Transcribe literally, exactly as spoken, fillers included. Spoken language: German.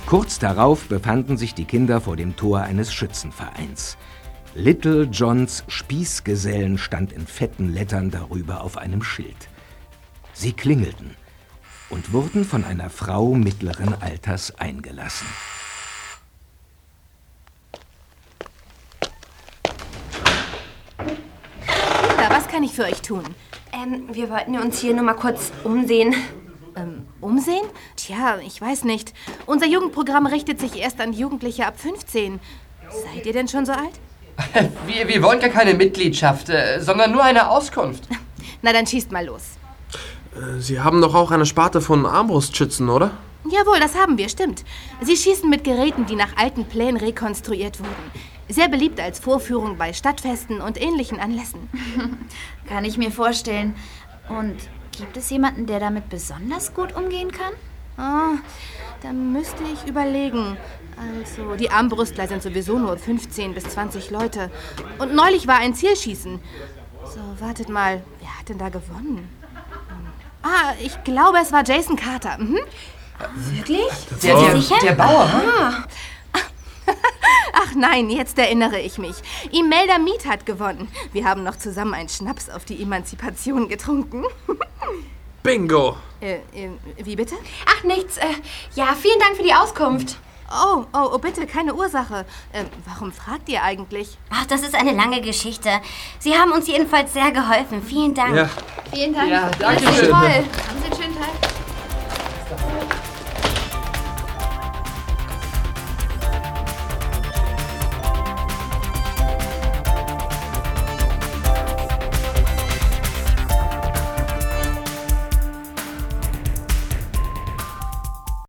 Kurz darauf befanden sich die Kinder vor dem Tor eines Schützenvereins. Little Johns Spießgesellen stand in fetten Lettern darüber auf einem Schild. Sie klingelten und wurden von einer Frau mittleren Alters eingelassen. Kinder, was kann ich für euch tun? Ähm, wir wollten uns hier nur mal kurz umsehen. Ähm, umsehen? Tja, ich weiß nicht. Unser Jugendprogramm richtet sich erst an Jugendliche ab fünfzehn. Seid ihr denn schon so alt? Wir, wir wollen gar keine Mitgliedschaft, äh, sondern nur eine Auskunft. Na, dann schießt mal los. Äh, Sie haben doch auch eine Sparte von Armbrustschützen, oder? Jawohl, das haben wir, stimmt. Sie schießen mit Geräten, die nach alten Plänen rekonstruiert wurden. Sehr beliebt als Vorführung bei Stadtfesten und ähnlichen Anlässen. Kann ich mir vorstellen. Und gibt es jemanden, der damit besonders gut umgehen kann? Ah, da müsste ich überlegen. Also, die Armbrustler sind sowieso nur fünfzehn bis zwanzig Leute. Und neulich war ein Zielschießen. So, wartet mal. Wer hat denn da gewonnen? Ah, ich glaube, es war Jason Carter. Mhm. Wirklich? Der, der, Sicher? der Bauer. Ah. Ach nein, jetzt erinnere ich mich. Imelda Mead hat gewonnen. Wir haben noch zusammen einen Schnaps auf die Emanzipation getrunken. Bingo! Äh, äh, wie bitte? Ach, nichts. Äh, ja, vielen Dank für die Auskunft. Oh, oh, oh, bitte, keine Ursache. Äh, warum fragt ihr eigentlich? Ach, das ist eine lange Geschichte. Sie haben uns jedenfalls sehr geholfen. Vielen Dank. Ja. Vielen Dank. Ja, danke Das ist schön. toll. Haben Sie